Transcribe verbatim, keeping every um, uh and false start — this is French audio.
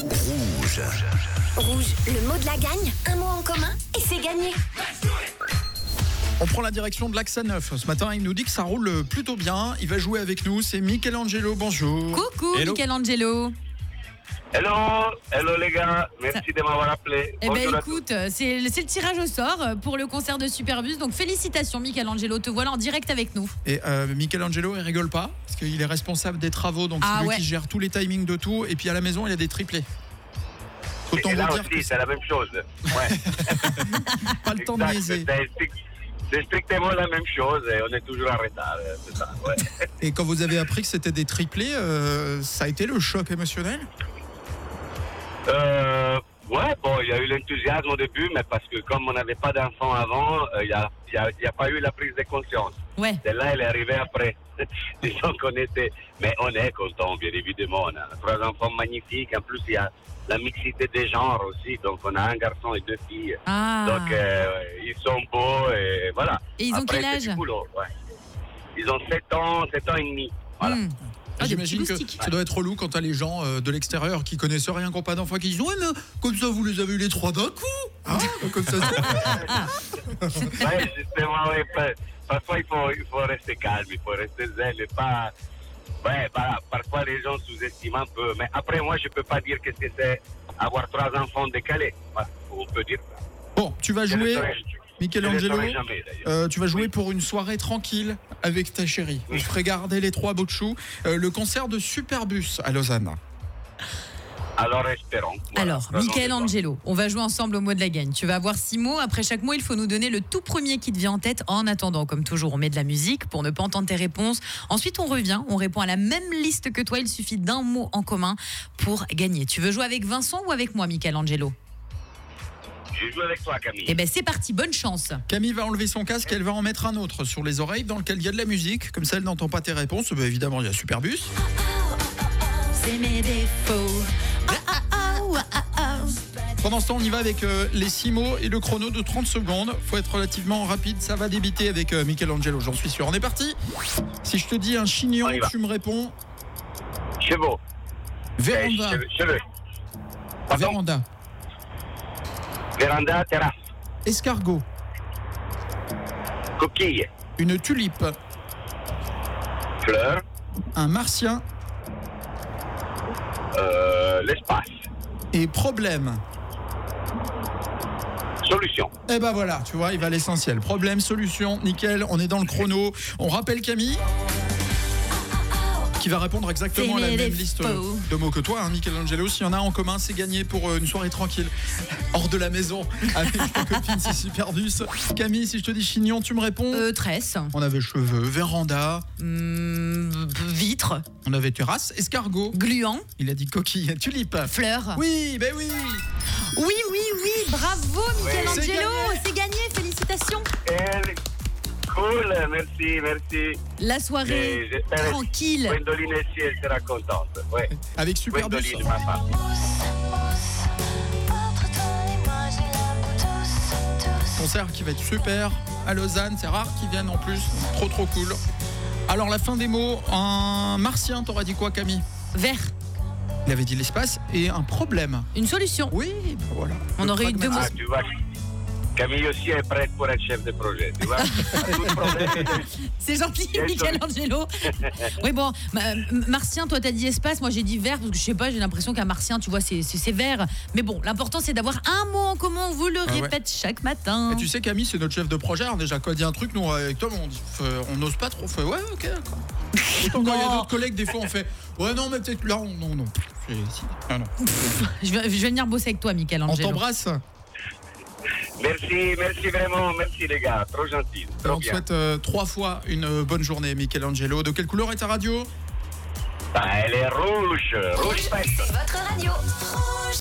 Rouge. Rouge, le mot de la gagne, un mot en commun et c'est gagné. On prend la direction de l'Axe neuf. Ce matin, il nous dit que ça roule plutôt bien. Il va jouer avec nous. C'est Michelangelo. Bonjour. Coucou Hello. Michelangelo. Hello, hello les gars, merci Ça... de m'avoir appelé. Eh Bonjour ben à écoute, c'est le, c'est le tirage au sort pour le concert de Superbus. Donc félicitations Michelangelo, te voilà en direct avec nous. Et euh, Michelangelo, il rigole pas parce qu'il est responsable des travaux, donc Ah c'est lui ouais. qui gère tous les timings de tout. Et puis à la maison, il y a des triplés. tous. Autant Et là vous dire aussi, que c'est la même chose. Ouais. pas le temps de Exact, niaiser. c'est, strict- c'est strictement la même chose et on est toujours en retard. C'est ça, ouais. Et quand vous avez appris que c'était des triplés, euh, ça a été le choc émotionnel? Euh, ouais, bon, il y a eu l'enthousiasme au début, mais parce que comme on n'avait pas d'enfants avant, il n'y a, y a, y a pas eu la prise de conscience. Ouais. Celle-là, elle est arrivée après. Disons qu'on était... Mais on est content, bien évidemment. On a trois enfants magnifiques. En plus, il y a la mixité des genres aussi. Donc, on a un garçon et deux filles. Ah. Donc, euh, ils sont beaux et voilà. Et ils ont Après, quel c'est âge? du boulot, ouais. Ils ont sept ans, sept ans et demi. Voilà. Hmm. Ah, des J'imagine petits que loustiques. ça doit être relou quand t'as les gens euh, de l'extérieur qui connaissent rien, qui n'ont pas d'enfants, qui disent ouais mais comme ça vous les avez eu les trois d'un coup. Ah, comme ça. c'est- Ouais, justement, ouais, pa- parfois il faut, il faut rester calme, il faut rester zen et pas... Ouais, voilà, parfois les gens sous-estiment un peu. Mais après, moi, je peux pas dire que c'est avoir trois enfants décalés. Voilà, on peut dire ça. Bon, tu vas Je le jouer, saurais- Michelangelo. je le saurais jamais, d'ailleurs. Euh, tu vas jouer Oui. pour une soirée tranquille avec ta chérie. Vous ferez garder les trois beaux de choux. Euh, le concert de Superbus à Lausanne. Alors, espérons. Voilà, Alors, croisons les Michelangelo, on va jouer ensemble au mot de la gagne. Tu vas avoir six mots. Après chaque mot, il faut nous donner le tout premier qui te vient en tête. En attendant, comme toujours, on met de la musique pour ne pas entendre tes réponses. Ensuite, on revient, on répond à la même liste que toi. Il suffit d'un mot en commun pour gagner. Tu veux jouer avec Vincent ou avec moi, Michelangelo? doigts. Je joue avec toi, Camille. Eh ben, c'est parti. Bonne chance. Camille va enlever son casque, elle va en mettre un autre sur les oreilles dans lequel il y a de la musique. Comme ça, elle n'entend pas tes réponses. Bah, évidemment, il y a Superbus. C'est mes défauts. Pendant ce temps, on y va avec euh, les six mots et le chrono de trente secondes. Faut être relativement rapide, ça va débiter avec euh, Michelangelo, j'en suis sûr. On est parti. Si je te dis un chignon, On y va. tu me réponds Chevaux. Eh, véranda. cheveux. cheveux. Pardon. Véranda. Véranda, terrasse. Escargot. Coquille. Une tulipe. Fleur. Un martien. Euh, l'espace. Et problème. Solution. Et ben voilà, tu vois, il va à l'essentiel. Problème, solution, nickel, on est dans le chrono. On rappelle Camille qui va répondre exactement à C'est la mes même défauts. liste de mots que toi, hein, Michelangelo. S'il y en a en commun, c'est gagné pour euh, une soirée tranquille, hors de la maison, avec ta copine, c'est Superbus. Camille, si je te dis chignon, tu me réponds Euh, tresse. On avait cheveux, véranda, Hum, vitre. on avait terrasse, escargot. Gluant. Il a dit coquille, tulipe. Fleur. Oui, ben oui. Oui, oui, oui. Bravo, c'est Michelangelo. gagné. C'est gagné. Félicitations. Elle- Cool, merci, merci. La soirée Et j'espère que tranquille. Gwendoline aussi, elle sera contente. Ouais. Avec Superbus. Gwendoline, ma femme. Concert qui va être super à Lausanne, c'est rare qu'ils viennent en plus, trop trop cool. Alors la fin des mots, un martien, t'aurais dit quoi Camille? Vert. Il avait dit l'espace et un problème. Une solution. Oui, ben voilà. On Le aurait eu deux mots. Ah, tu vois, Camille aussi est prête pour être chef de projet, tu vois. Tout problème. C'est gentil, Quelle Michelangelo. Oui, bon, ma- martien, toi, t'as dit espace. Moi, j'ai dit vert parce que je sais pas, j'ai l'impression qu'un martien, tu vois, c'est, c'est, c'est vert. Mais bon, l'important, c'est d'avoir un mot en commun. On vous le Ah ouais. répète chaque matin. Et tu sais Camille, c'est notre chef de projet. Alors déjà, quand il dit un truc, nous avec Tom, on dit, fait, on n'ose pas trop. On fait ouais, ok, d'accord. Autant quand il y a Non. d'autres collègues, des fois, on fait ouais, non, mais peut-être là, on, non, non. C'est- si. Ah, non. Je vais, je vais venir bosser avec toi, On Michelangelo. t'embrasse. Merci, merci vraiment, merci les gars, trop gentil, trop On te bien. souhaite euh, trois fois une euh, bonne journée, Michelangelo. De quelle couleur est ta radio? Bah, elle est rouge, rouge, C'est votre radio. Rouge.